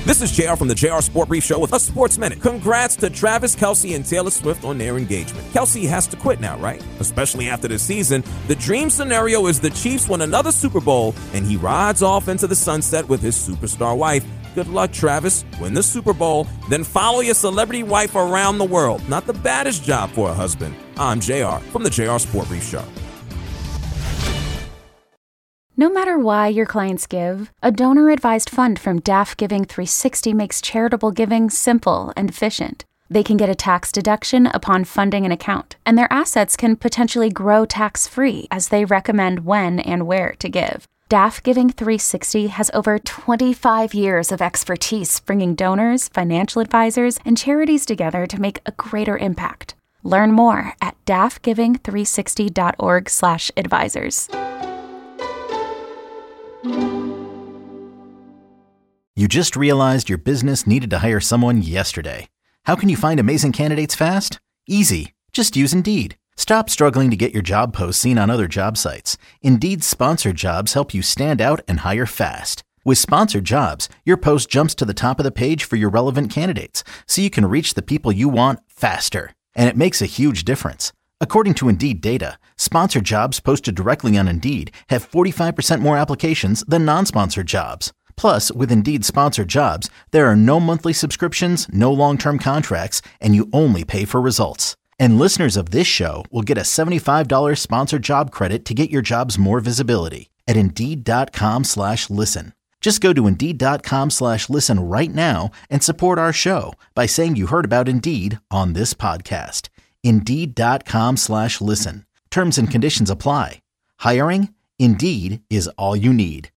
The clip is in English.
This is JR from the JR Sport Brief Show with a Sports Minute. Congrats to Travis Kelce and Taylor Swift on their engagement. Kelce has to quit now, right? Especially after this season. The dream scenario is the Chiefs win another Super Bowl and he rides off into the sunset with his superstar wife. Good luck, Travis. Win the Super Bowl, then follow your celebrity wife around the world. Not the baddest job for a husband. I'm JR from the JR Sport Brief Show. No matter why your clients give, a donor-advised fund from DAF Giving 360 makes charitable giving simple and efficient. They can get a tax deduction upon funding an account, and their assets can potentially grow tax-free as they recommend when and where to give. DAF Giving 360 has over 25 years of expertise bringing donors, financial advisors, and charities together to make a greater impact. Learn more at dafgiving360.org/advisors. You just realized your business needed to hire someone yesterday. How can you find amazing candidates fast? Easy. Just use Indeed. Stop struggling to get your job posts seen on other job sites. Indeed's sponsored jobs help you stand out and hire fast. With sponsored jobs, your post jumps to the top of the page for your relevant candidates, so you can reach the people you want faster. And it makes a huge difference. According to Indeed data, sponsored jobs posted directly on Indeed have 45% more applications than non-sponsored jobs. Plus, with Indeed sponsored jobs, there are no monthly subscriptions, no long-term contracts, and you only pay for results. And listeners of this show will get a $75 sponsored job credit to get your jobs more visibility at Indeed.com/listen. Just go to Indeed.com/listen right now and support our show by saying you heard about Indeed on this podcast. Indeed.com/listen. Terms and conditions apply. Hiring? Indeed is all you need.